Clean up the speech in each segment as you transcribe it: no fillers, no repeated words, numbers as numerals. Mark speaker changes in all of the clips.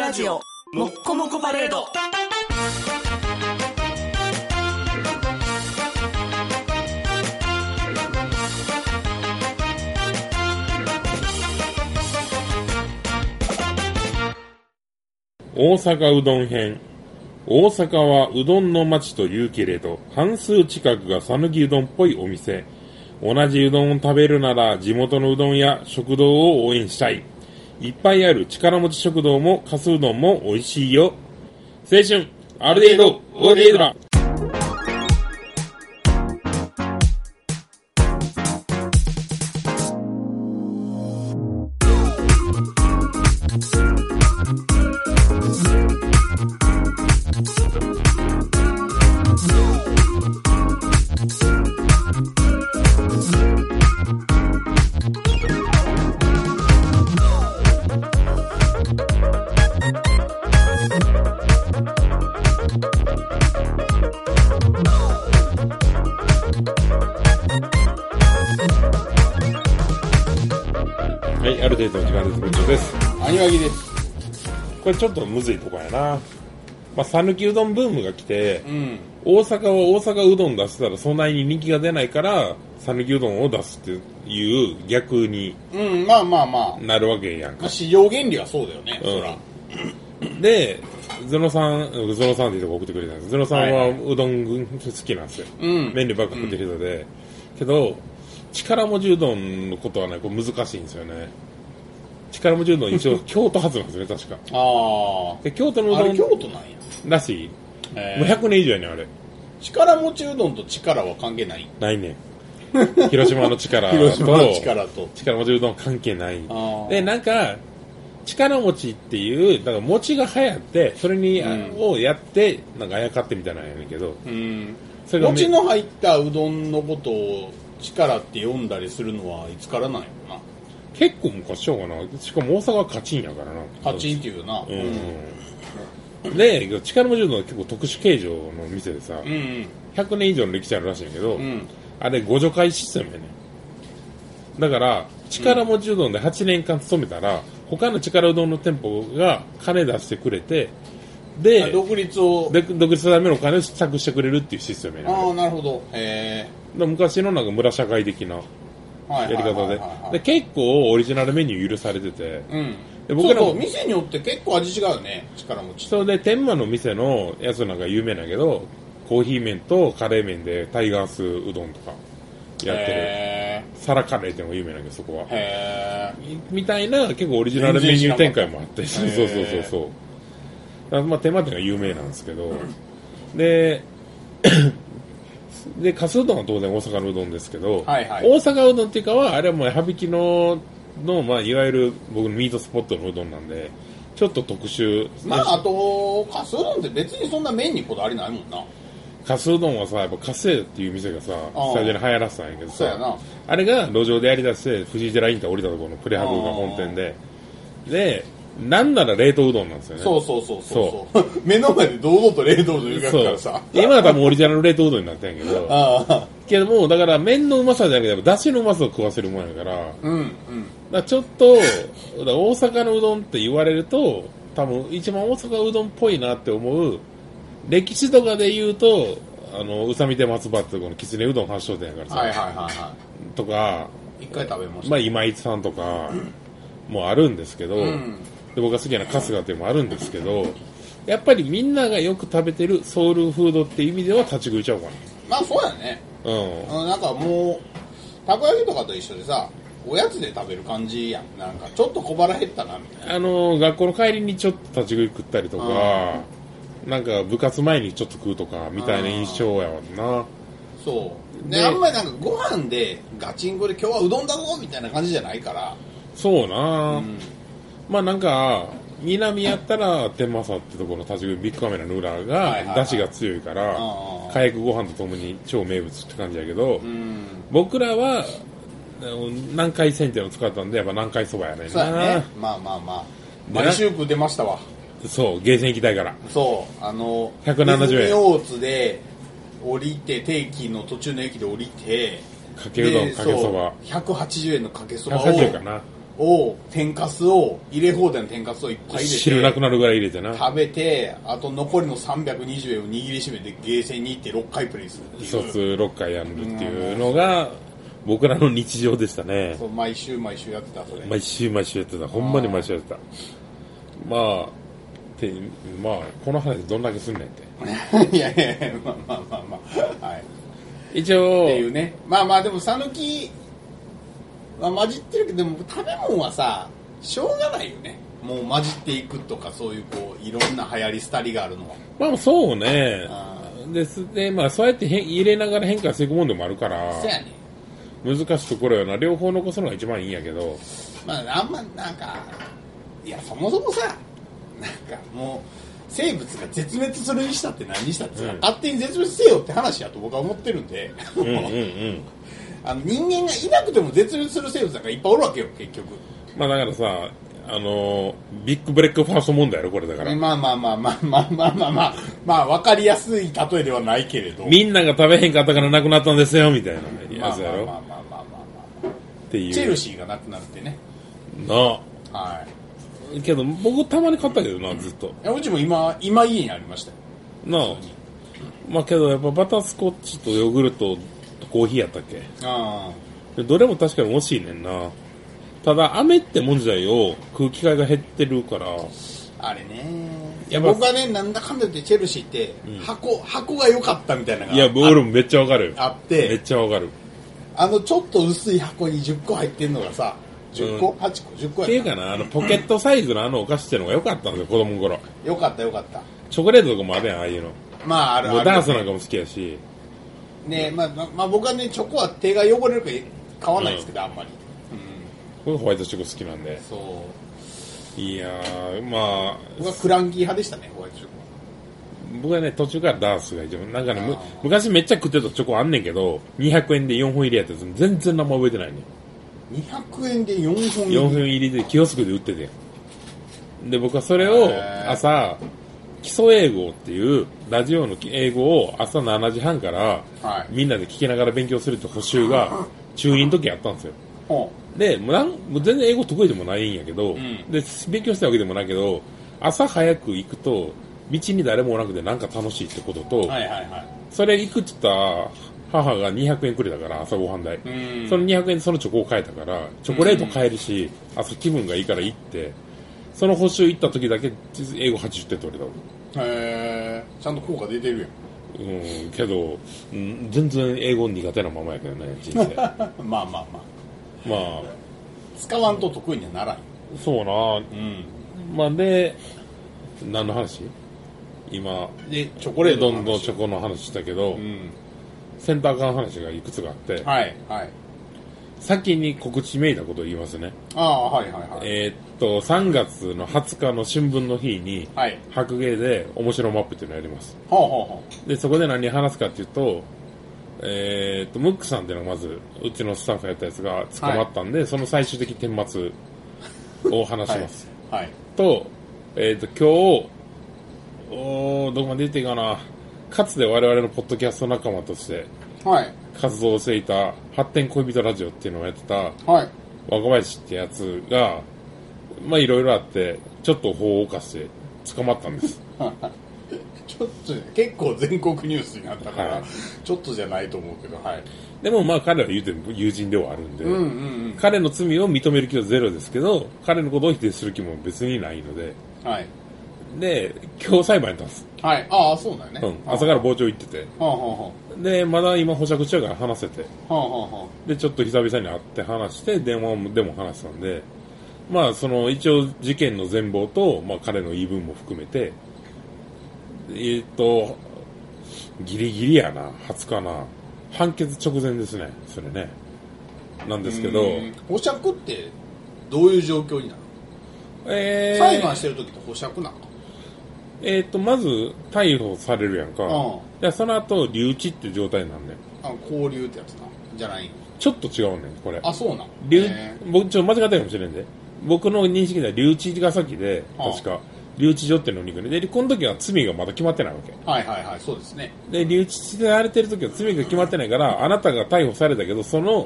Speaker 1: ラジオもっこもこパレード。
Speaker 2: 大阪うどん編。大阪はうどんの街というけれど、半数近くが讃岐うどんっぽいお店。同じうどんを食べるなら地元のうどんや食堂を応援したい。いっぱいある力持ち食堂もかすうどんも美味しいよ。青春ある程度オーディエドラ。はい、ある程度の時間です。部長です。
Speaker 3: アニワギです。
Speaker 2: これちょっとむずいとこやな。まあ、讃岐うどんブームが来て、
Speaker 3: うん。
Speaker 2: 大阪は大阪うどん出したらそんなに人気が出ないから讃岐うどんを出すっていう逆に
Speaker 3: うん、まあまあまあ。
Speaker 2: なるわけやんか。
Speaker 3: 市場原理はそうだよね、そら。
Speaker 2: で、ゾノさんっていうとこ送ってくれたんです。ゾノさんはうどん好きなんですよ。
Speaker 3: うん。
Speaker 2: 麺類ばっか食ってる人で。けど、力持ちうどんのことはね、これ難しいんですよね。力持ちうどん一応京都発なんですよね、確か。
Speaker 3: あ
Speaker 2: で京都のうどん
Speaker 3: あれ京都なんや。
Speaker 2: らしい。もう100年以上やねん、あれ。
Speaker 3: 力持ちうどんと力は関係ない。
Speaker 2: ないねん。広島の力と
Speaker 3: 広島の力と
Speaker 2: 力持ちうどん関係ない。
Speaker 3: あ
Speaker 2: で、なんか、力持ちっていう、だから餅が流行って、それに、をやって、なんかあやかってみたいなんやねんけど、それが
Speaker 3: 餅の入ったうどんのことを力って呼んだりするのはいつからなんやろな。
Speaker 2: 結構昔しようかな。しかも大阪はカチンやからな。
Speaker 3: カチンっていうな。
Speaker 2: で、力持ちうどんは結構特殊形状の店でさ、
Speaker 3: うん。
Speaker 2: 100年以上の歴史あるらしいんやけど、
Speaker 3: うん。
Speaker 2: あれ互助会システムやねん。だから、力持ちうどんで8年間勤めたら、他の力うどんの店舗が金出してくれて、で、
Speaker 3: 独立を。
Speaker 2: 独立するためのお金を支度してくれるっていうシステムやねん。
Speaker 3: ああ、なるほど。へ
Speaker 2: で昔のなんか村社会的な
Speaker 3: え。
Speaker 2: やり方で。で、結構オリジナルメニュー許されてて、
Speaker 3: うん。
Speaker 2: で僕らも
Speaker 3: そうそう、店によって結構味違うよね、力持ち。
Speaker 2: それで天満の店のやつなんか有名なんやけど、コーヒー麺とカレー麺でタイガースうどんとかやってる。
Speaker 3: へ
Speaker 2: サラカレーってのが有名なんやけど、そこは。
Speaker 3: へ
Speaker 2: みたいな結構オリジナルメニュー展開もあって、そうそうそうそう。だからまあ天満店が有名なんですけど、で、で、かすうどんは当然大阪のうどんですけど、
Speaker 3: はいはい
Speaker 2: 大阪うどんっていうかは、あれはもう羽曳の、まあ、いわゆる僕のミートスポットのうどんなんで、ちょっと特殊。
Speaker 3: まあ、あと、かすうどんって別にそんな麺にこだわりないもんな。
Speaker 2: かすうどんはさ、やっぱカセっていう店がさ、スタジオに流行らせたんやけどさ、
Speaker 3: そうやな。
Speaker 2: あれが路上でやりだして、藤井寺インター降りたところのプレハブが本店で、で、なんなら冷凍うどんなんですよね。
Speaker 3: そうそうそうそう。目の前で堂々と冷凍うどん描くからさ。
Speaker 2: 今は多分オリジナル冷凍うどんになってんやけど、
Speaker 3: あ
Speaker 2: けども、だから麺のうまさじゃなくて、だしのうまさを食わせるもんやから、
Speaker 3: あ。うんうん。
Speaker 2: だからちょっと、だから大阪のうどんって言われると、多分一番大阪うどんっぽいなって思う、歴史とかで言うと、宇佐美手松葉ってとこのきつねうどん発祥店やからさ、
Speaker 3: はいはいはいは
Speaker 2: とか、
Speaker 3: い。一回食べました。
Speaker 2: まあ今井さんとかもあるんですけど、で僕が好きな春日っていうのもあるんですけど、やっぱりみんながよく食べてるソウルフードっていう意味では立ち食いちゃうか
Speaker 3: まあそうやね。
Speaker 2: な。
Speaker 3: なんかもう、たこ焼きとかと一緒でさ、おやつで食べる感じやん。なんかちょっと小腹減ったなみたいな。
Speaker 2: 学校の帰りにちょっと立ち食い食ったりとか、なんか部活前にちょっと食うとかみたいな印象やわな。
Speaker 3: そうで、あんまりなんかご飯でガチンコで今日はうどんだぞみたいな感じじゃないから。
Speaker 2: そうな、まあなんか南やったら天正ってところの立ち食いビッグカメラの裏が出汁が強いから火薬ご飯とともに超名物って感じやけど、僕らは南海線っていうのを使ったんでやっぱ南海そばやねんな。
Speaker 3: そうやね。まあまあまあ毎週食出ましたわ。
Speaker 2: そうゲーセン行きたいから。
Speaker 3: そう
Speaker 2: 170円
Speaker 3: 大津で降りて定期の途中の駅で降りて
Speaker 2: かけうどんかけそば
Speaker 3: 180円のかけそばを
Speaker 2: 180円かな
Speaker 3: を天かすを入れ放題の天かすをいっぱい入れて
Speaker 2: 汁なくなるぐらい入れてな。
Speaker 3: 食べて、あと残りの320円を握りしめてゲーセンに行って6回プレイするっていう。
Speaker 2: 一つ6回やるっていうのが僕らの日常でしたね。
Speaker 3: そう、毎週やってた。それ
Speaker 2: 毎週やってた。ほんまに毎週やってた。まあこの話どんだけすんねんって
Speaker 3: いやまあはい、
Speaker 2: 一応
Speaker 3: っていうね。まあでも讃岐は混じってるけど、でも食べ物はさしょうがないよね。もう混じっていくとか、そういうこういろんな流行り廃りがあるのは。
Speaker 2: まあそうね。ですね。まあそうやって入れながら変化していくもんでもあるから。
Speaker 3: そうやね。
Speaker 2: 難しいところよな。両方残すのが一番いいんやけど。
Speaker 3: まああんまなんか、いやそもそもさ、なんかもう生物が絶滅するにしたって何にしたってさ、勝手に絶滅せよって話やと僕は思ってるんで。人間がいなくても絶滅する生物なんかいっぱいおるわけよ結局。
Speaker 2: まあだからさ、ビッグブレックファースト問題やろこれだから。
Speaker 3: まあ分かりやすい例えではないけれど。
Speaker 2: みんなが食べへんかったからなくなったんですよみたいなやつやろ。っていう。
Speaker 3: チェルシーがなくなってね。
Speaker 2: なあ。
Speaker 3: はい。
Speaker 2: けど僕たまに買ったけどなずっと。
Speaker 3: うちも今家にありましたよ。
Speaker 2: なあ。まあけどやっぱバタースコッチとヨーグルトとコーヒーやったっけ。
Speaker 3: あ
Speaker 2: あ。どれも確かに惜しいねんな。ただ飴ってもんじゃいを食う機会が減ってるから。
Speaker 3: あれね。いや僕はね、なんだかんだ言ってチェルシーって、箱が良かったみたいなのが。
Speaker 2: いや俺もめっちゃわかる。
Speaker 3: あって。
Speaker 2: めっちゃわかる。
Speaker 3: ちょっと薄い箱に10個入ってんのがさ、10個、8個、10個やった。
Speaker 2: っていうかな、ポケットサイズのお菓子っていうのが良かったんですよ、子供の頃。
Speaker 3: 良かった。
Speaker 2: チョコレートとかもあるやん、ああいうの。
Speaker 3: まあ、ある。
Speaker 2: ダースなんかも好きやし。
Speaker 3: ね、まあ僕はね、チョコは手が汚れるから買わないですけど、あんまり。
Speaker 2: 僕ホワイトチョコ好きなんで。
Speaker 3: そう。
Speaker 2: いやー、まあ。
Speaker 3: 僕はクランキー派でしたね、ホワイトチョコ。
Speaker 2: 僕はね、途中からダースが一番。なんかね、昔めっちゃ食ってたチョコあんねんけど、200円で4本入りやったやつ全然名前覚えてないね。
Speaker 3: 200円で4本入り
Speaker 2: ?4 本入りでキオスクで売ってて。で、僕はそれを朝、基礎英語っていうラジオの英語を朝7時半から、みんなで聞きながら勉強するって補習が中2の時やったんですよ。で、もう全然英語得意でもないんやけど、で、勉強したわけでもないけど、朝早く行くと、道に誰もおらなくてなんか楽しいってことと、それ行くって言った母が200円くれたから朝ごはん代。その200円でそのチョコを買えたから、チョコレート買えるし、朝気分がいいから行って、その補習行った時だけ英語80点取れた。
Speaker 3: へー、ちゃんと効果出てるやん。
Speaker 2: けど、全然英語苦手なままやけどね、人生。
Speaker 3: まあ。使わんと得意にはならん。
Speaker 2: そうな。まあで、何の話？今
Speaker 3: でチョコレート
Speaker 2: どんどんチョコの話したけど、センター間の話がいくつかあって、先に告知めいたことを言いますね。3月の20日の春分の日に、白芸で面白マップっていうのをやります。でそこで何話すかっていうと、ムックさんっていうのがまずうちのスタッフやったやつが捕まったんで、その最終的顛末を話します。と、今日どこまで言っていいかな。かつて我々のポッドキャスト仲間として活動していた発展恋人ラジオっていうのをやってた若林ってやつがまあいろいろあってちょっと法を犯して捕まったんです
Speaker 3: ちょっと結構全国ニュースになったから、ちょっとじゃないと思うけど、
Speaker 2: でもまあ彼は言うても友人ではあるんで、彼の罪を認める気はゼロですけど彼のことを否定する気も別にないので、で今日裁判やったんです。
Speaker 3: そうだよね。
Speaker 2: 朝から傍聴行ってて、でまだ今保釈中やから話せて、でちょっと久々に会って話して電話でも話したんで、まあその一応事件の全貌と、まあ、彼の言い分も含めてギリギリやな20日な判決直前ですねそれねなんですけど、
Speaker 3: 保釈ってどういう状況になるの？裁判してる時って保釈なの？
Speaker 2: まず逮捕されるやんか。でその後留置って状態なんねん。
Speaker 3: 拘留ってやつなじゃない？
Speaker 2: ちょっと違うねんこれ。
Speaker 3: そうなん？
Speaker 2: 僕ちょっと間違ったかもしれんで。僕の認識では留置が先で確か留置所っていうのに行くね。でこの時は罪がまだ決まってないわけ。
Speaker 3: そうですね。
Speaker 2: で留置されてる時は罪が決まってないからあなたが逮捕されたけどその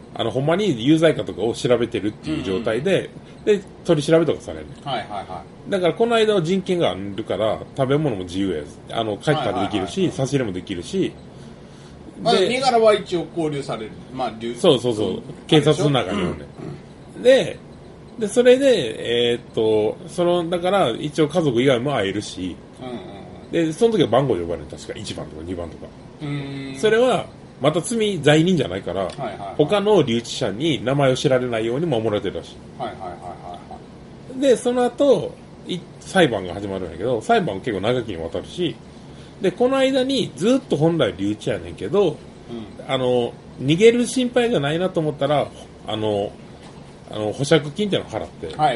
Speaker 2: ほんまに有罪かとかを調べてるっていう状態で、で、取り調べとかされる。
Speaker 3: はいはいは
Speaker 2: だからこの間は人権があるから、食べ物も自由や。帰ったりできるし、差し入れもできるし、
Speaker 3: まあ、身柄は一応拘留される。まあ、
Speaker 2: そう。警察の中におるね。で、それで、だから、一応家族以外も会えるし、で、その時は番号で呼ばれる。確か1番とか2番とか。それは、また罪人じゃないから、他の留置者に名前を知られないように守られてるらしい。で、その後、裁判が始まるんやけど、裁判は結構長きにわたるし、で、この間にずっと本来留置やねんけど、逃げる心配がないなと思ったら、保釈金っていうのを払って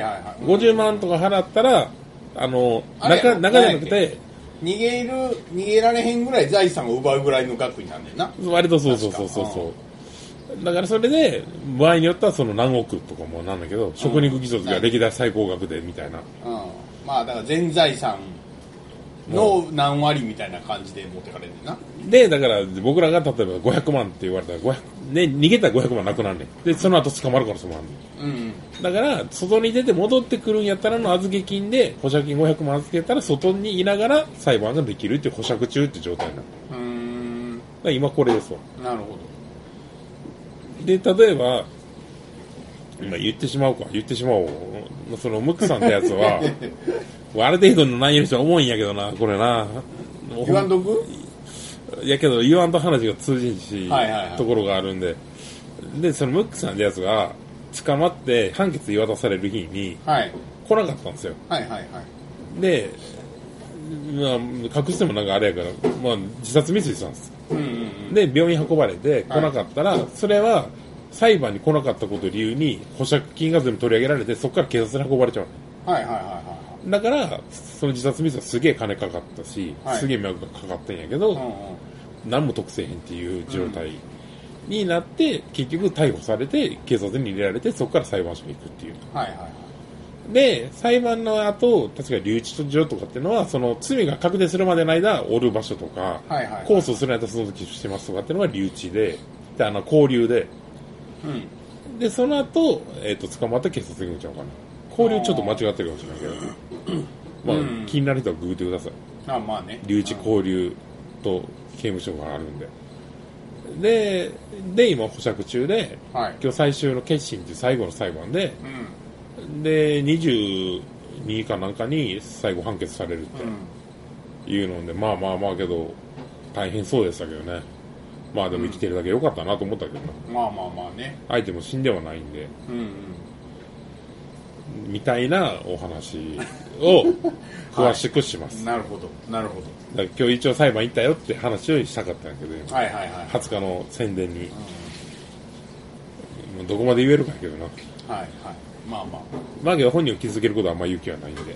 Speaker 2: 、50万とか払ったら、中じゃなくて、
Speaker 3: 逃げられへんぐらい財産を奪うぐらいの額になんねんな。
Speaker 2: 割とそう。だからそれで、場合によってはその何億とかもなんだけど、食肉偽装が歴代最高額でみたいな。
Speaker 3: まあだから全財産の何割みたいな感じで持ってかれるんだな。
Speaker 2: で、だから僕らが例えば500万って言われたら逃げたら500万なくなるねん。で、その後捕まるからそのあんねん。だから、外に出て戻ってくるんやったらの預け金で、保釈金500万預けたら外にいながら裁判ができるっていう保釈中って状態なの。だから今これですわ。
Speaker 3: なるほど。
Speaker 2: で、例えば、今言ってしまおう。そのムックさんってやつは、ある程度の内容にしては重いんやけどな、これな。
Speaker 3: 言わんとく？
Speaker 2: やけど言わんと話が通じんし、ところがあるんで。で、そのムックさんってやつが、捕まって判決言い渡される日に、来なかったんですよ。で、まあ、隠してもなんかあれやから、まあ、自殺未遂したんです。で、病院運ばれて来なかったら、それは裁判に来なかったことを理由に保釈金が全部取り上げられて、そこから警察に運ばれちゃう。だから、その自殺未遂はすげえ金かかったし、すげえ迷惑がかかったんやけど、何も得せへんっていう状態になって、結局逮捕されて、警察に入れられて、そこから裁判所に行くっていう。で、裁判の後、確か留置所とかっていうのは、その罪が確定するまでの間、おる場所とか、控訴する間その時してますとかっていうのが留置で、拘留で、で、その後、捕まって警察に行っちゃうかな。拘留ちょっと間違ってるかもしれないけど、まあ、気になる人はググってください。
Speaker 3: まあね。
Speaker 2: 留置拘留と刑務所があるんで。で、今保釈中で、今日最終の結審っていう最後の裁判で、で、22かなんかに最後判決されるっていうので、まあけど、大変そうでしたけどね。まあでも生きてるだけ良かったなと思ったけどな。
Speaker 3: まあね。
Speaker 2: 相手も死んではないんで。みたいなお話を詳しくします。
Speaker 3: なるほど。
Speaker 2: だから今日一応裁判行ったよって話をしたかったんだけど、20日の宣伝に、どこまで言えるかやけどな。まあけど本人を傷つけることはあんま勇気はないんで。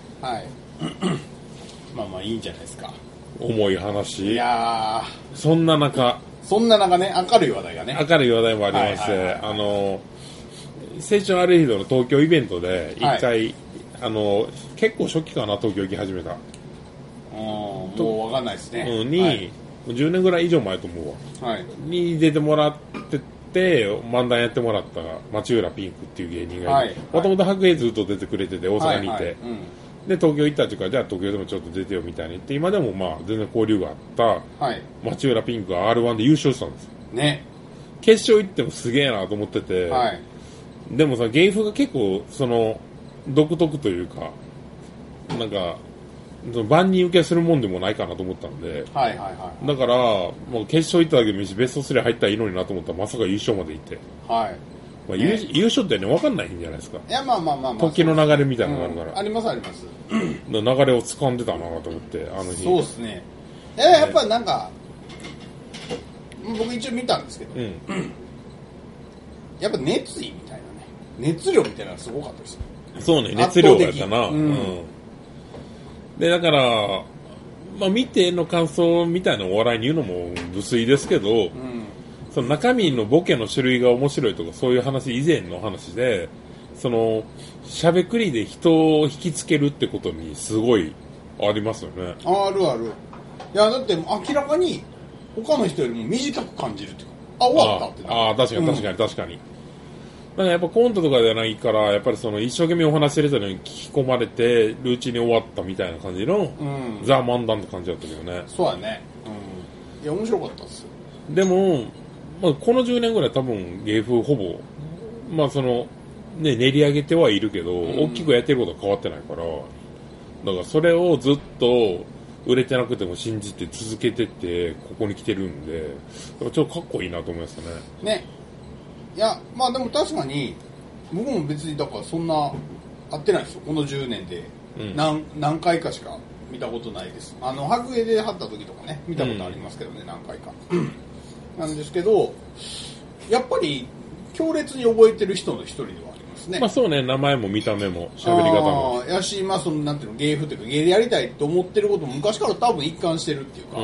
Speaker 3: まあいいんじゃないですか。
Speaker 2: 重い話。
Speaker 3: いや
Speaker 2: そんな中
Speaker 3: ね、明るい話題がね。
Speaker 2: 明るい話題もありまして、成長ある日の東京イベントで一回、結構初期かな、東京行き始めた。
Speaker 3: もうわかんないですね。
Speaker 2: に、10年ぐらい以上前と思うわ。に出てもらってて、漫談やってもらった町浦ピンクっていう芸人がいて、もともと白兵ずっと出てくれてて、大阪にいて。で、東京行ったっていうから、じゃあ東京でもちょっと出てよみたいに言って、今でもまあ全然交流があった町浦ピンクが R1 で優勝したんですよ。
Speaker 3: ね。
Speaker 2: 決勝行ってもすげえなと思ってて、でもさ、芸風が結構、独特というか、なんか、万人受けするもんでもないかなと思ったんで、だから、もう決勝行っただけでもいいし、ベスト3入ったらいいのになと思ったら、まさか優勝まで行って。まあ優勝ってね、分かんないんじゃないですか。
Speaker 3: いや、まあ。
Speaker 2: 時の流れみたいなのがあるから。
Speaker 3: あります。
Speaker 2: 流れを掴んでたなと思って、あの日。
Speaker 3: そうですね。やっぱなんか、僕一応見たんですけど、やっぱ熱意みたいなね、熱量みたいなのがすごかったですよ。
Speaker 2: そうね、熱量がやったな。で、だから、まあ見ての感想みたいなお笑いに言うのも無粋ですけど、その中身のボケの種類が面白いとかそういう話以前の話で、しゃべくりで人を引きつけるってことにすごいありますよね。
Speaker 3: ある。いや、だって明らかに他の人よりも短く感じるっていうか、終わったってな。
Speaker 2: 確かに。 なんかやっぱコントとかじゃないから、やっぱりその一生懸命お話ししてる人に聞き込まれてるうちに終わったみたいな感じの、ザ・漫談って感じだったけどね。
Speaker 3: そうだね。いや、面白かったっすよ。
Speaker 2: でも、まあ、この10年ぐらい多分芸風ほぼ、まあその、ね、練り上げてはいるけど、大きくやってることは変わってないから、だからそれをずっと売れてなくても信じて続けてってここに来てるんで、ちょっとかっこいいなと思いましたね。
Speaker 3: ね。いや、まあでも確かに僕も別にだからそんな会ってないですよ、この10年で。何回かしか見たことないです。白芸で貼った時とかね見たことありますけどね、何回かなんですけど、やっぱり強烈に覚えてる人の一人ではありますね。
Speaker 2: まあそうね、名前も見た目も喋り方も
Speaker 3: やし、まあそのなんていうの、芸風というか芸でやりたいと思ってることも昔から多分一貫してるっていうか。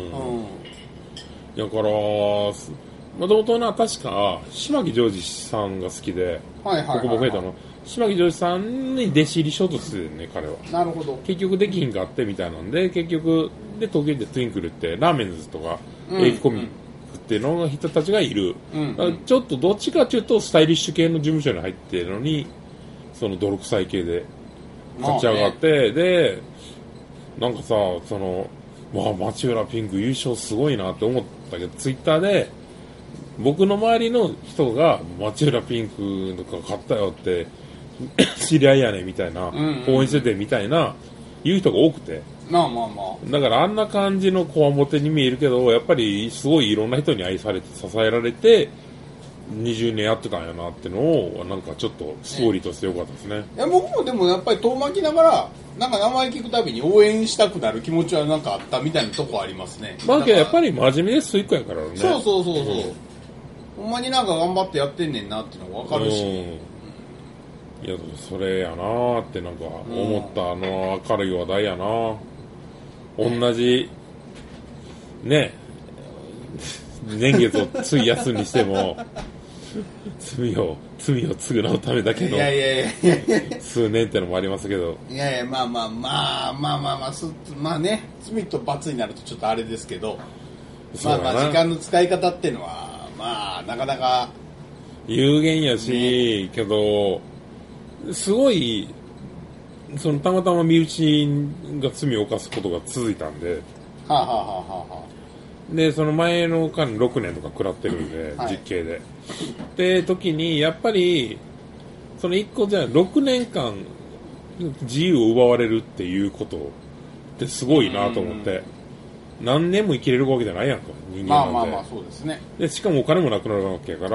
Speaker 2: だからもともとな、確か島木ジョージさんが好きで、ここ僕がいたの島木ジョージさんに弟子入りしようとしてるね、彼は。
Speaker 3: なるほど。
Speaker 2: 結局できひんかってみたいなんで、結局で東京でトゥインクルってラーメンズとかエイキコミックっていうの人たちがいる、ちょっとどっちかというとスタイリッシュ系の事務所に入ってるのに、その泥臭い系で勝ち上がって、でなんかさ、そのわあ町浦ピンク優勝すごいなって思ったけど、ツイッターで僕の周りの人が町浦ピンクとか買ったよって知り合いやねみたいな、応援しててみたいな言う人が多くて、だからあんな感じのこわもてに見えるけど、やっぱりすごいいろんな人に愛されて支えられて20年やってたんやなってのを、なんかちょっとストーリーとしてよかったですね。
Speaker 3: いや僕もでもやっぱり遠巻きながらなんか名前聞くたびに応援したくなる気持ちはなんかあったみたいなとこありますね。
Speaker 2: まあやっぱり真面目でストイックやからね。
Speaker 3: そう、ほんまになんか頑張ってやってんねんなっていうのが分かるし、
Speaker 2: いやそれやなーってなんか思った、明るい話題やな。同じね年月を費やすにしても罪を償うためだけの数年ってのもありますけど、
Speaker 3: まあね、罪と罰になるとちょっとあれですけど、まあ時間の使い方っていうのはまあなかなか
Speaker 2: 有限やし、けどすごいそのたまたま身内が罪を犯すことが続いたんで、でその前の間6年とか食らってるんで、実刑でで時にやっぱりその1個じゃ6年間自由を奪われるっていうことってすごいなと思って、何年も生きれるわけじゃないやんか、人間なんで。
Speaker 3: まあそうですね。
Speaker 2: でしかもお金もなくなるわけやから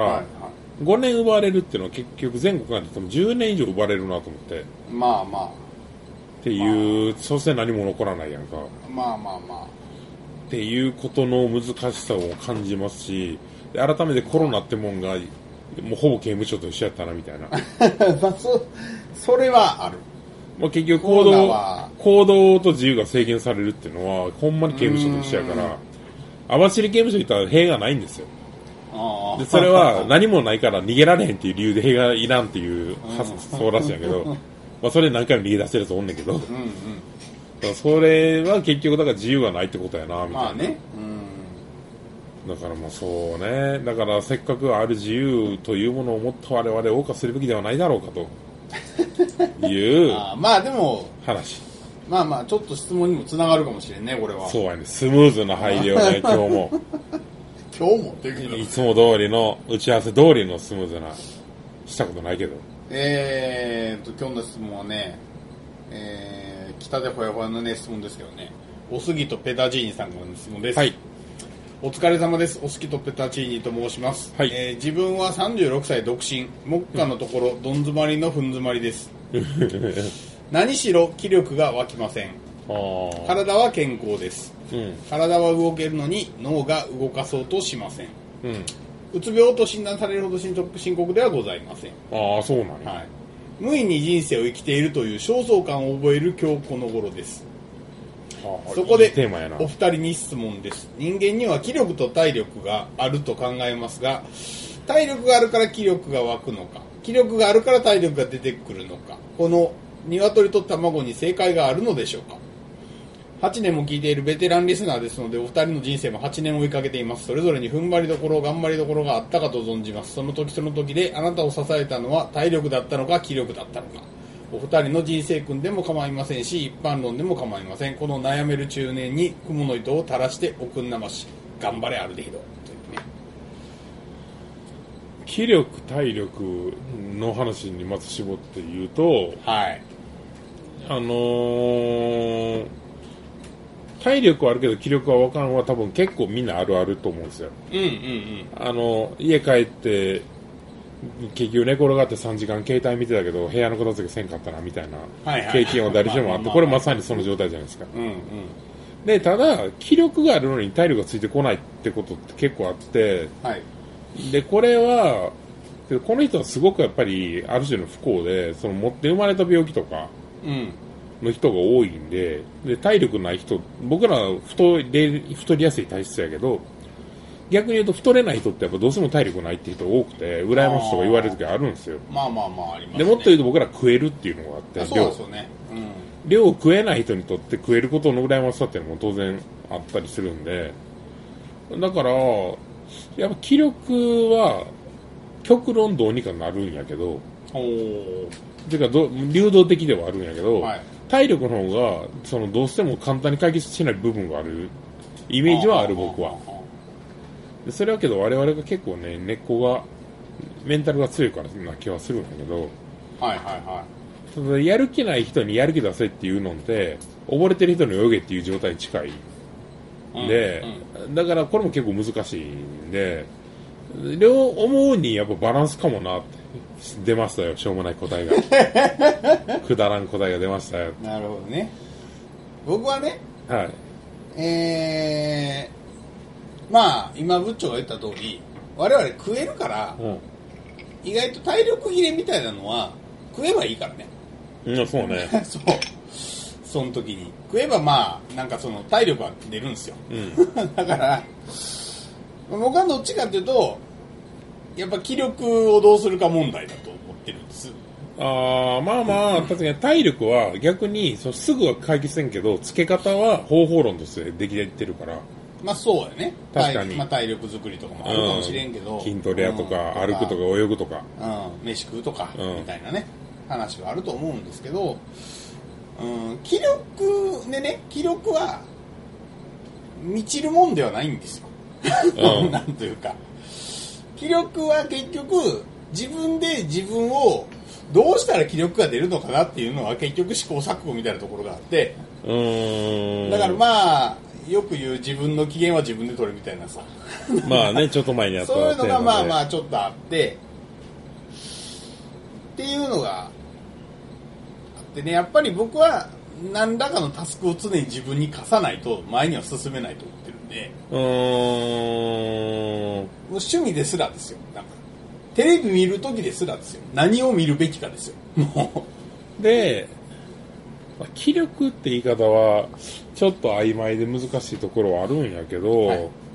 Speaker 2: 、5年奪われるっていうのは結局全国なんて10年以上奪われるなと思って、っていう、所詮何も残らないやんか。っていうことの難しさを感じますし、で改めてコロナってもんがもうほぼ刑務所と一緒やったなみたいな
Speaker 3: それはある。
Speaker 2: まあ、結局行動と自由が制限されるっていうのはほんまに刑務所と一緒やから、網走刑務所行ったら塀がないんですよ。でそれは何もないから逃げられへんっていう理由で塀がいらんっていう発想らしいんやけどまあそれ何回も逃げ出してるやつおんねんけどそれは結局だから自由がないってことやなみたいな、だからまあそうね、だからせっかくある自由というものをもっと我々謳歌するべきではないだろうかという
Speaker 3: まあでも
Speaker 2: 話。
Speaker 3: まあちょっと質問にもつながるかもしれんね、これは。
Speaker 2: そうやね、スムーズな配慮ね今日も
Speaker 3: できる。
Speaker 2: いつも通りの打ち合わせ通りのスムーズな、したことないけど。
Speaker 3: 今日の質問はね、北でほやほやのね質問ですけどね、おすぎとペタジーニさんからの質問です。お疲れ様です。おすぎとペタチーニと申します。自分は36歳独身、目下のところどん詰まりのふん詰まりです何しろ気力が湧きません。体は健康です、体は動けるのに脳が動かそうとしません、うつ病と診断されるほど深刻ではございません。
Speaker 2: そうなんや、
Speaker 3: 無意に人生を生きているという焦燥感を覚える今日この頃です。そこでお二人に質問です。人間には気力と体力があると考えますが、体力があるから気力が湧くのか、気力があるから体力が出てくるのか、この鶏と卵に正解があるのでしょうか。 8年も聞いているベテランリスナーですので、お二人の人生も8年追いかけています。それぞれに踏ん張りどころ、頑張りどころがあったかと存じます。その時その時であなたを支えたのは体力だったのか気力だったのか。お二人の人生訓でも構いませんし、一般論でも構いません。この悩める中年に蜘蛛の糸を垂らしておくんなまし。頑張れアルデヒド。というね。
Speaker 2: 気力、体力の話にまず絞って言うと、
Speaker 3: はい。
Speaker 2: 体力はあるけど気力は分からんは多分結構みんなあるあると思うんですよ。家帰って結局寝転がって3時間携帯見てたけど部屋の片付けせんかったなみたいな経験は誰しもあって、これまさにその状態じゃないですか。で、ただ気力があるのに体力がついてこないってことって結構あって、
Speaker 3: はい、
Speaker 2: でこれはこの人はすごくやっぱりある種の不幸で、その持って生まれた病気とかの人が多いんで、体力ない人、僕らは太りやすい体質やけど、逆に言うと太れない人ってやっぱどうしても体力ないっていう人が多くて、羨ましいとか言われる時あるんですよ。
Speaker 3: まあありますね。
Speaker 2: でもっと言うと僕ら食えるっていうのがあって、
Speaker 3: そうですよね。
Speaker 2: 量を食えない人にとって食えることの羨ましさっていうのも当然あったりするんで、だからやっぱ気力は極論どうにかなるんやけど、てか流動的ではあるんやけど、はい、体力の方がそのどうしても簡単に解決しない部分があるイメージはある、僕は。でそれはけど我々が結構ね、根っこがメンタルが強いからな気はするんだけど、そのやる気ない人にやる気出せっていうのって溺れてる人に泳げっていう状態に近いで、だからこれも結構難しいんで、両思うにやっぱバランスかもなって。出ましたよ、しょうもない答えがくだらん答えが出ましたよ。
Speaker 3: なるほどね。僕はね、
Speaker 2: はい、
Speaker 3: まあ今部長が言った通り我々食えるから、意外と体力切れみたいなのは食えばいいからね。
Speaker 2: そうね
Speaker 3: その時に食えばまあなんかその体力は出るんですよ、だから僕はどっちかっていうとやっぱ気力をどうするか問題だと思ってるんです。
Speaker 2: 確かに体力は逆にすぐは解決せんけど、つけ方は方法論としてできてるから。
Speaker 3: まあそうやね。
Speaker 2: 確かに。
Speaker 3: 体力作りとかもあるかもしれんけど。
Speaker 2: 筋トレやとか、歩くとか泳ぐとか。
Speaker 3: 飯食うとか、みたいなね、話はあると思うんですけど、気力でね、気力は満ちるもんではないんですよ。なんというか。気力は結局自分で自分をどうしたら気力が出るのかなっていうのは結局試行錯誤みたいなところがあって、だからまあよく言う自分の機嫌は自分で取るみたいなさ
Speaker 2: まあね、ちょっと前にやった
Speaker 3: そういうのがまあちょっとあってっていうのがあってね、やっぱり僕は何らかのタスクを常に自分に課さないと前には進めないと思ってるんで、もう趣味ですらですよ。なんかテレビ見るときですらですよ。何を見るべきかですよ。も
Speaker 2: うで、気力って言い方はちょっと曖昧で難しいところはあるんやけど、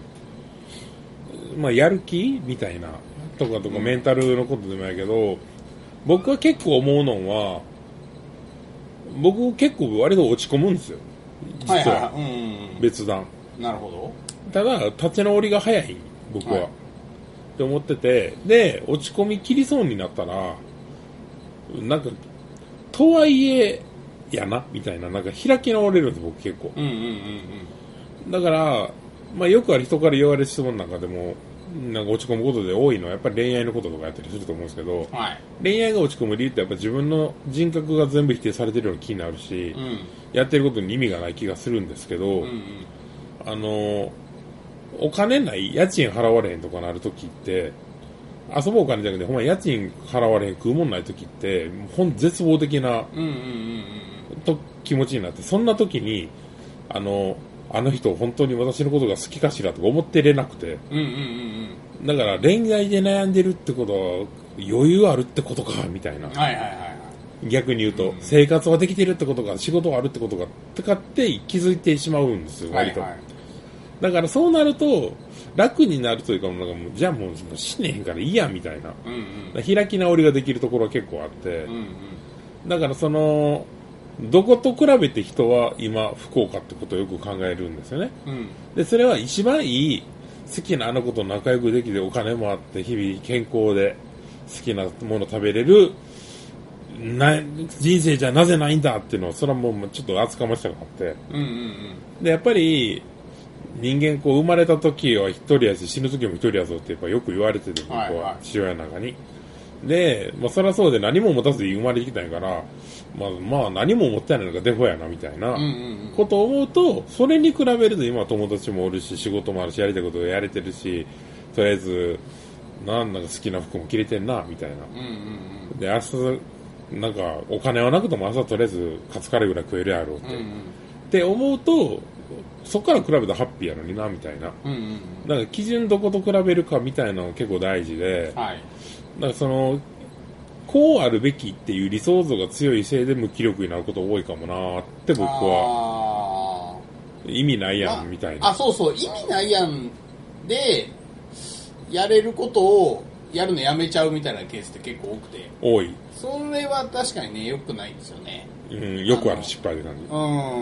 Speaker 2: やる気みたいなとかメンタルのことでもやけど、僕は結構思うのは、僕結構割と落ち込むんですよ、実は。別段。
Speaker 3: なるほど。
Speaker 2: ただ立ち直りが早い僕は、って思ってて、で落ち込みきりそうになったらなんかとはいえやなみたいな、なんか開き直れるんです僕結構。だからよくある人から言われる質問なんかでもなんか落ち込むことで多いのはやっぱり恋愛のこととかやったりすると思うんですけど、恋愛が落ち込む理由ってやっぱ自分の人格が全部否定されてるような気になるし、やってることに意味がない気がするんですけど、お金ない家賃払われへんとかなるときって遊ぶお金じゃなくてほんま家賃払われへん食うもんないときって絶望的な気持ちになって、そんなときにあの人本当に私のことが好きかしらとか思ってれなくて、だから恋愛で悩んでるってことは余裕あるってことかみたいな、逆に言うと、生活はできてるってことか仕事はあるってことかとかって気づいてしまうんですよ割と。だからそうなると楽になるというか、なんかもうじゃあもう死ねへんからいいやみたいな、開き直りができるところは結構あって、だからどこと比べて人は今不幸かってことをよく考えるんですよね。で、それは一番いい、好きなあの子と仲良くできてお金もあって日々健康で好きなもの食べれる人生じゃなぜないんだっていうのをそれはもうちょっと厚かましたがあって、でやっぱり人間こう生まれた時は一人やし死ぬ時も一人やぞってやっぱよく言われてて、僕は父親の中にで、そりゃそうで何も持たずに生まれてきたんやから、まあ何も持ってないのがデフォやなみたいなことを思うと、それに比べると今友達もおるし仕事もあるしやりたいことをやれてるし、とりあえずなんか好きな服も着れてんなみたいな、で明日なんかお金はなくても朝とりあえずカツカレーぐらい食えるやろうって、って思うとそこから比べたらハッピーやのになみたいな、だから基準どこと比べるかみたいなの結構大事で、だからそのこうあるべきっていう理想像が強いせいで無気力になること多いかもなって僕は意味ないやんみたいな、
Speaker 3: そうそう意味ないやんでやれることをやるのやめちゃうみたいなケースって結構
Speaker 2: 多い。
Speaker 3: それは確かにね良くないんですよね。
Speaker 2: よくある失敗で感じ。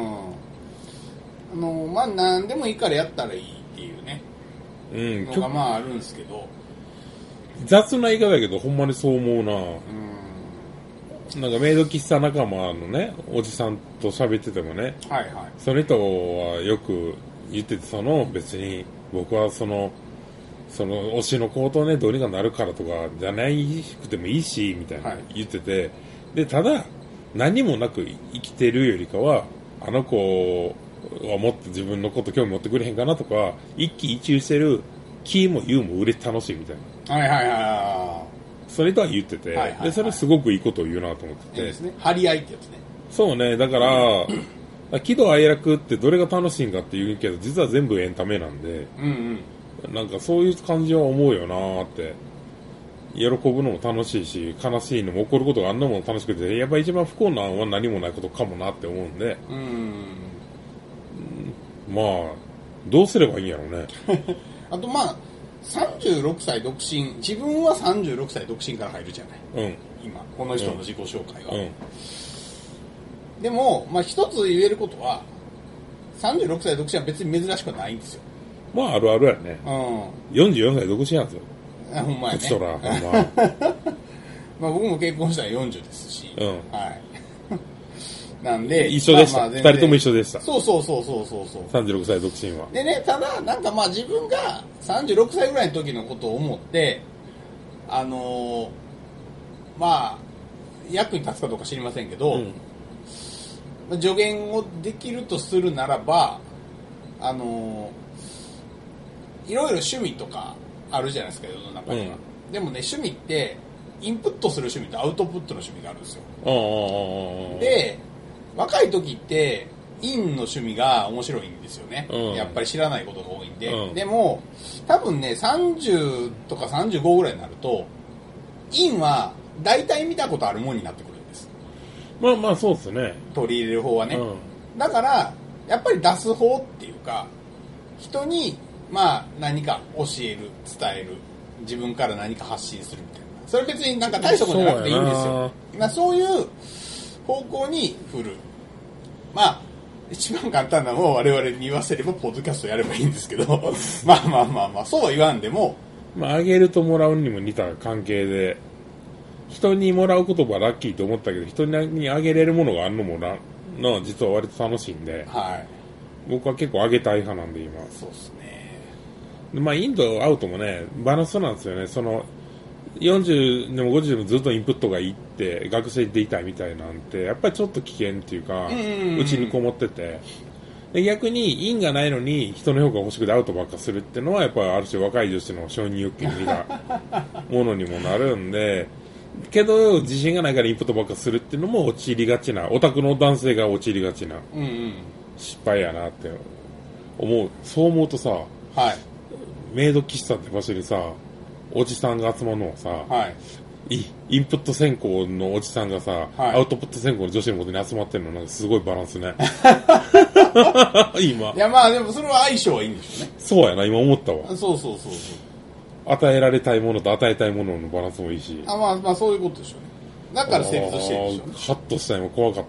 Speaker 3: 何でもいいからやったらいいっていうね、のがあるんですけど、
Speaker 2: 雑な言い方だけどほんまにそう思うな。なんかメイド喫茶仲間のねおじさんと喋っててもね、その人はよく言ってて、別に僕はその推しの子とねどうにかなるからとかじゃないくてもいいしみたいな言ってて、でただ何もなく生きてるよりかはあの子はもっと自分のこと興味持ってくれへんかなとか、一喜一憂してる気も言うも売れて楽しいみたいな、それとは言ってて、でそれすごくいいことを言うなと思ってて、いいですね、
Speaker 3: 張り合いってやつね。
Speaker 2: そうね、だから喜怒哀楽ってどれが楽しいんかって言うけど実は全部エンタメなんで、なんかそういう感じは思うよなーって。喜ぶのも楽しいし悲しいのも起こることがあんなもの楽しくて、やっぱ一番不幸なのは何もないことかもなって思うんで、まあどうすればいいんやろうね
Speaker 3: あと36歳独身、自分は36歳独身から入るじゃない、今この人の自己紹介が、でも一つ言えることは36歳独身は別に珍しくはないんですよ。
Speaker 2: あるあるやね、44歳独身なんですよ。
Speaker 3: ほんまやね。
Speaker 2: こっちとらほんま
Speaker 3: 僕も結婚したら40ですし、なんで
Speaker 2: 一緒でした、2人とも一緒でした。
Speaker 3: そう
Speaker 2: 36歳独身は。
Speaker 3: でね、ただなんか自分が36歳ぐらいの時のことを思って役に立つかどうか知りませんけど、助言をできるとするならばいろいろ趣味とかあるじゃないですか世の中には、でもね趣味ってインプットする趣味とアウトプットの趣味があるんですよ。で若い時ってインの趣味が面白いんですよね、やっぱり知らないことが多いんで、でも多分ね30とか35ぐらいになるとインは大体見たことあるものになってくるんです。
Speaker 2: そうですね、
Speaker 3: 取り入れる方はね、だからやっぱり出す方っていうか人に何か教える伝える自分から何か発信するみたいな、それ別になんか大したことじゃなくていいんですよ。そういう方向に振る。一番簡単なのを我々に言わせればポッドキャストやればいいんですけどそうは言わんでも
Speaker 2: あげるともらうにも似た関係で、人にもらう言葉はラッキーと思ったけど人にあげれるものがあるのも実は割と楽しいんで、僕は結構あげたい派なんで今。
Speaker 3: そうですね。
Speaker 2: インドアウトもねバランスなんですよね。40でも50でもずっとインプットがいいって学生でいたいみたいなんてやっぱりちょっと危険っていうか、うちにこもってて、で逆にインがないのに人の評価が欲しくてアウトばっかするっていうのはやっぱりある種若い女子の承認欲求に似たものにもなるんでけど自信がないからインプットばっかするっていうのも陥りがちな、オタクの男性が陥りがちな失敗やなって思う。そう思うとさ、メイド喫茶って場所にさおじさんが集まるのはさ、インプット専攻のおじさんがさ、アウトプット専攻の女子のことに集まってるのなんかすごいバランスね今
Speaker 3: いやでもそれは相性はいいんでしょうね。
Speaker 2: そうやな、今思ったわ。
Speaker 3: そう
Speaker 2: 与えられたいものと与えたいもののバランスもいいし、
Speaker 3: そういうことでしょうね。 だから成立してるでしょ。
Speaker 2: ハッとした今怖か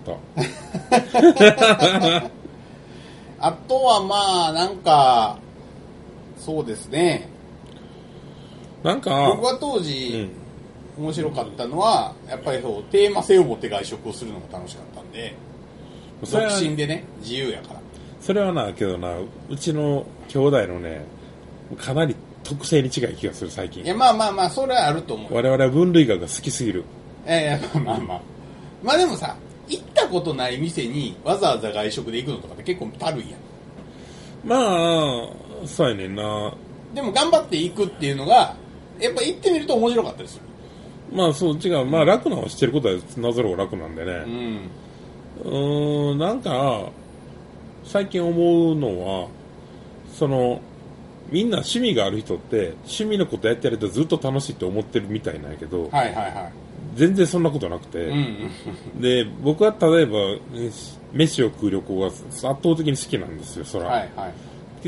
Speaker 2: った
Speaker 3: あとはまあなんかそうですね、
Speaker 2: なんか
Speaker 3: 僕は当時、面白かったのはやっぱりそうテーマ性を持って外食をするのが楽しかったんで、独身でね自由やから。
Speaker 2: それはなけどな、うちの兄弟のねかなり特性に違い気がする最近。
Speaker 3: いやまあまあまあそれはあると思う。
Speaker 2: 我々は分類学が好きすぎる。
Speaker 3: まあまあまあでもさ、行ったことない店にわざわざ外食で行くのとかって結構たるいやん。
Speaker 2: まあそうやねんな。
Speaker 3: でも頑張って行くっていうのがやっぱ行ってみると面白かったりする。
Speaker 2: まあそう違う、まあ楽なのをしてることはなぜろ楽なんでね。なんか最近思うのはそのみんな趣味がある人って趣味のことやってやるとずっと楽しいって思ってるみたいなんやけど、
Speaker 3: はいはいはい、
Speaker 2: 全然そんなことなくて、で僕は例えば飯を食う旅行が圧倒的に好きなんですよ、そら、はいはい、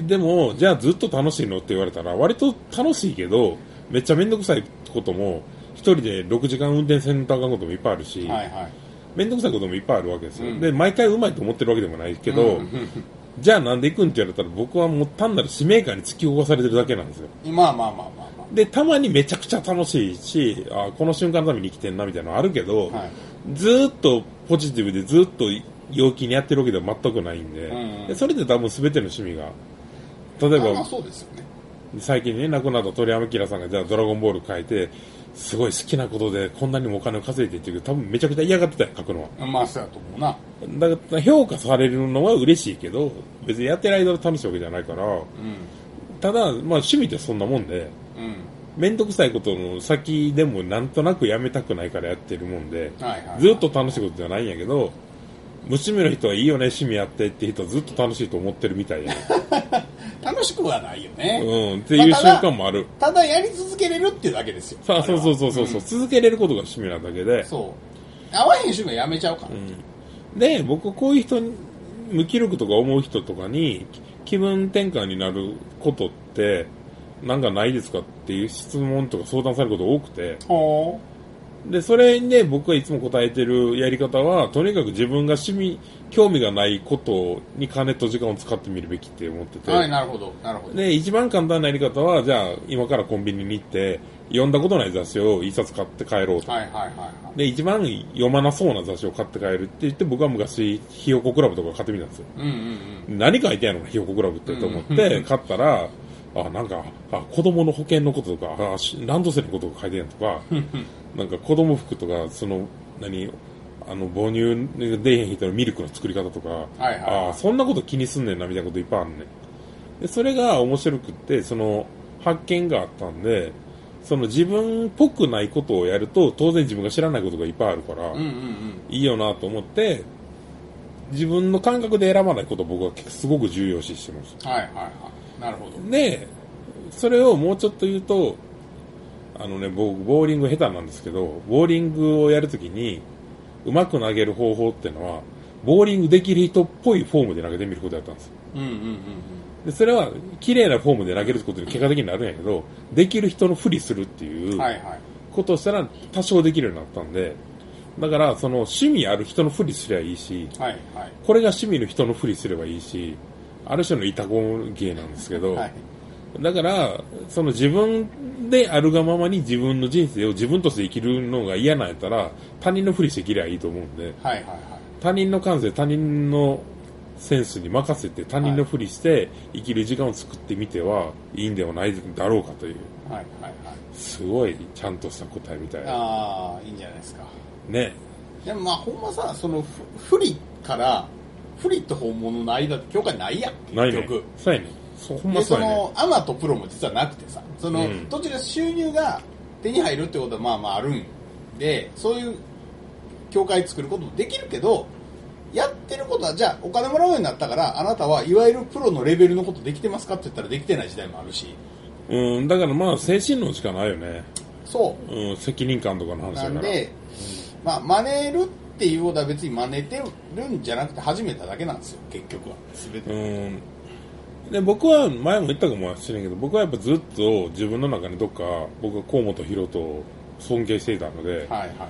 Speaker 2: でもじゃあずっと楽しいのって言われたら割と楽しいけどめっちゃめんどくさいことも一人で6時間運転せんとあかんこともいっぱいあるし、はいはい、めんどくさいこともいっぱいあるわけですよ、で毎回うまいと思ってるわけでもないけど、じゃあなんで行くんって言われたら僕はもう単なる使命感に突き動かされてるだけなんですよ。
Speaker 3: まあまあまあまあ、まあ、
Speaker 2: でたまにめちゃくちゃ楽しいし、この瞬間のために生きてんなみたいなのあるけど、はい、ずっとポジティブでずっと陽気にやってるわけでは全くないんで、でそれで多分全ての趣味が例えば、
Speaker 3: まあそうですよね、
Speaker 2: 最近ね亡くなった鳥山明さんがじゃあドラゴンボール書いてすごい好きなことでこんなにもお金を稼いでっていうけど多分めちゃくちゃ嫌がってたよ書くのは。
Speaker 3: まあそうやと思うな。
Speaker 2: だから評価されるのは嬉しいけど別にやってる間は楽しいわけじゃないから、ただまあ趣味ってそんなもんで、めんどくさいことの先でもなんとなくやめたくないからやってるもんで、ずっと楽しいことじゃないんやけど、無趣味の人はいいよね趣味やってって人はずっと楽しいと思ってるみたいや
Speaker 3: 楽しくはないよね、
Speaker 2: っていう瞬間もある。
Speaker 3: ただやり続けれるっていうだけですよ。
Speaker 2: そう、続けれることが趣味なだけで、
Speaker 3: そう合わへん趣味はやめちゃうから、
Speaker 2: で僕こういう人に無気力とか思う人とかに気分転換になることってなんかないですかっていう質問とか相談されることが多くて、でそれにね僕がいつも答えてるやり方はとにかく自分が興味がないことに金と時間を使ってみるべきって思ってて、
Speaker 3: はい、なるほどなるほど。
Speaker 2: で一番簡単なやり方はじゃあ今からコンビニに行って読んだことない雑誌を一冊買って帰ろうと、で一番読まなそうな雑誌を買って帰るって言って僕は昔ひよこクラブとか買ってみたんですよ、何書いてあるのひよこクラブってと思って買ったらなんか子供の保険のこととかランドセルのことが書いてあるとかなんか子供服とかその母乳出へん人のミルクの作り方とか、そんなこと気にすんねんなみたいなこといっぱいあるね。でそれが面白くってその発見があったんで、その自分っぽくないことをやると当然自分が知らないことがいっぱいあるから、いいよなと思って自分の感覚で選ばないことを僕はすごく重要視してます。
Speaker 3: なるほど。
Speaker 2: でそれをもうちょっと言うと僕ボーリング下手なんですけど、ボーリングをやるときにうまく投げる方法っていうのはボーリングできる人っぽいフォームで投げてみることだったんですよ。でそれは綺麗なフォームで投げることに結果的になるんやけど、できる人のふりするっていうことをしたら多少できるようになったんで、だからその趣味ある人のふりすればいいし、これが趣味の人のふりすればいいし、ある種のイタコ芸なんですけど、だからその自分であるがままに自分の人生を自分として生きるのが嫌なんやったら他人のふりして生きりゃいいと思うんで、他人の感性他人のセンスに任せて他人のふりして生きる時間を作ってみてはいいんではないだろうかという、すごいちゃんとした答えみたいな。
Speaker 3: いいんじゃないですか
Speaker 2: ね。
Speaker 3: でもまあほんまさ、その不利から不利と本物の間って境界ないやん。
Speaker 2: ないね。そうやね。ほんまそうやね。
Speaker 3: でそのアマとプロも実はなくてさ、その、どちら収入が手に入るってことはまあまああるんで、そういう境界作ることもできるけど、やってることはじゃあお金もらうようになったからあなたはいわゆるプロのレベルのことできてますかって言ったらできてない時代もあるし、
Speaker 2: だからまあ精神論しかないよね。
Speaker 3: そう、
Speaker 2: 責任感とかの話だから。
Speaker 3: なんで、まあ真似るっていうことは別に真似てるんじゃなくて始めただけなんですよ結局は全て。
Speaker 2: で僕は前も言ったかもしれんけど、僕はやっぱずっと自分の中にどっか僕は河本大翔を尊敬していたので、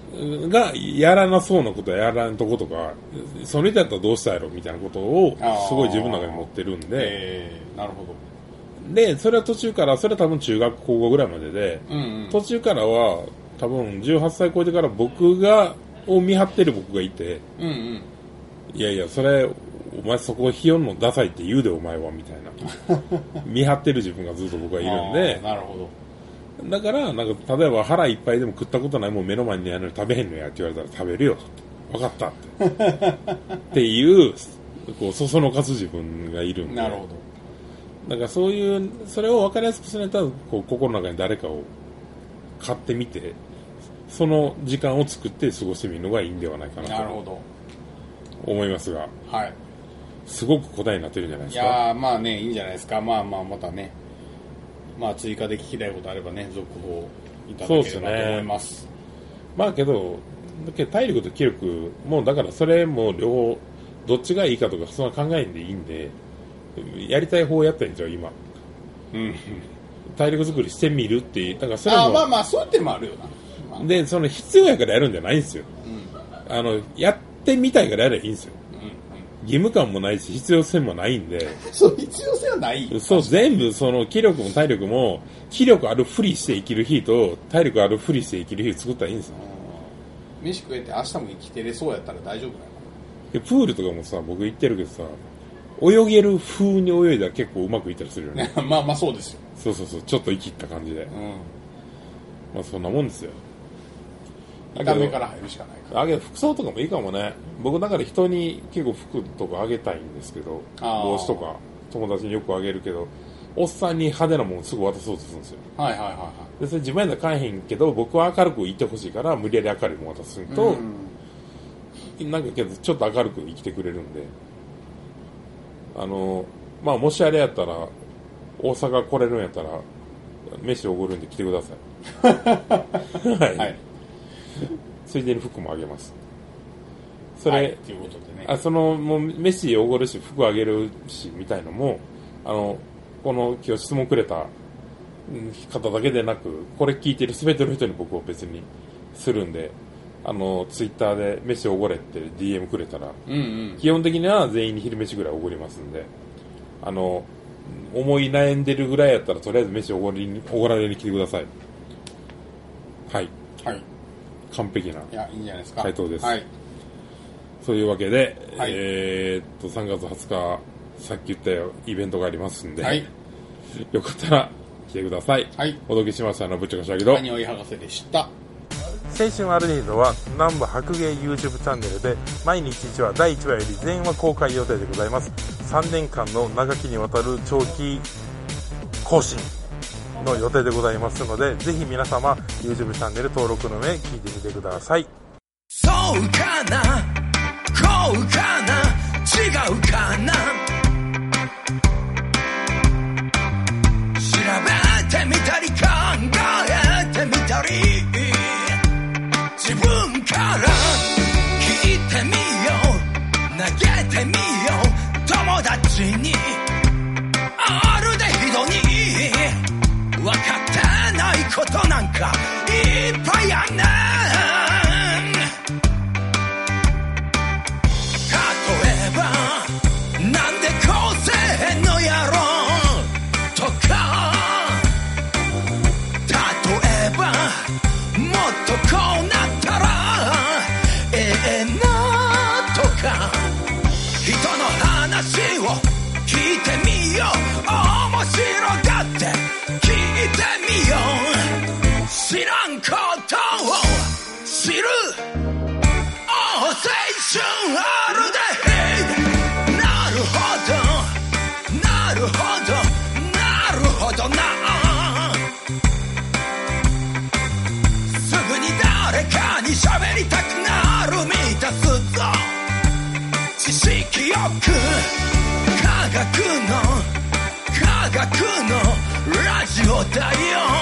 Speaker 2: がやらなそうなことはやらんとことか、それだったらどうしたやろみたいなことをすごい自分の中に持ってるんで、
Speaker 3: なるほど。
Speaker 2: でそれは途中から、それは多分中学高校ぐらいまでで、途中からは多分18歳超えてから僕を見張ってる僕がいて、いやいやそれお前そこひよんのダサいって言うでお前はみたいな見張ってる自分がずっと僕はいるんで、
Speaker 3: なるほど。
Speaker 2: だからなんか例えば腹いっぱいでも食ったことないもん目の前にあるのに食べへんのやって言われたら食べるよ分かったっていうこうそそのかす自分がいるんで、
Speaker 3: なるほど。
Speaker 2: だからそういうそれを分かりやすくするとこう心の中に誰かを買ってみてその時間を作って過ごしてみるのがいいんではないかなと思いますが、
Speaker 3: はい、
Speaker 2: すごく答えになってるんじゃないですか。
Speaker 3: いやまあねいいんじゃないですか。まあまたね、まあ追加で聞きたいことあればね続報いただければと思います。
Speaker 2: まあけど体力と気力もだからそれも両方どっちがいいかとかそんな考えんでいいんで、やりたい方をやったらいいんですよ今。体力作りしてみるっていう、だからそれも
Speaker 3: まあそういう手もあるよな。
Speaker 2: でその必要やからやるんじゃないんですよ。やってみたいからやればいいんですよ。義務感もないし必要性もないんで。
Speaker 3: そう必要性はない。
Speaker 2: そう全部その気力も体力も気力あるふりして生きる日と体力あるふりして生きる日作ったらいいんですよ。
Speaker 3: 飯食えて明日も生きてれそうやったら大丈夫だよ。
Speaker 2: でプールとかもさ僕行ってるけどさ泳げる風に泳いだら結構うまくいったりするよね。
Speaker 3: まあそうですよ。
Speaker 2: そうちょっと生きった感じで、まあそんなもんですよ。
Speaker 3: ダメから入るしかないから。
Speaker 2: けど服装とかもいいかもね。僕だから人に結構服とかあげたいんですけど、帽子とか友達によくあげるけど、おっさんに派手なもんすぐ渡そうとするんですよ。でそれ自分で買えへんけど僕は明るくいてほしいから無理やり明るいもん渡すと、なんかけどちょっと明るく生きてくれるんで、まあもしあれやったら大阪来れるんやったら飯おごるんで来てください。はい。ついでに服もあげます。それ、
Speaker 3: ということでね。
Speaker 2: もう飯おごるし服あげるしみたいのもこの今日質問くれた方だけでなくこれ聞いてる全ての人に僕を別にするんで、ツイッターで飯おごれって DM くれたら、基本的には全員に昼飯ぐらいおごりますんで、思い悩んでるぐらいやったらとりあえず飯おごられに来てください。はい完璧ない
Speaker 3: いんじゃないですか
Speaker 2: 回答です。そういうわけで、3月20日さっき言ったよイベントがありますんで、よかったら来てください。お届けしましたのはぶっちゃかしゃぎと
Speaker 3: 何をい博士でした。
Speaker 2: 青春アルデヒドは南部白芸 YouTube チャンネルで毎日1話第1話より全話公開予定でございます。3年間の長きにわたる長期更新の予定でございますので、ぜひ皆様 YouTube チャンネル登録の上聞いてみてください。
Speaker 1: そうかなこうかな違うかな調べてみたり考えてみたり自分から聞いてみよう投げてみよう友達にあるでひどに分かってないことなんかいっぱいあんねん。例えばなんでこうせへんのやろとか、例えばもっとこうなったらええなとか、人の話を聞いてみよう面白がって聞いてみよう知らんことを知る青春あるでなるほどなるほどなるほどなすぐに誰かに喋りたくなる満たすぞ知識よく科学のラジオだよ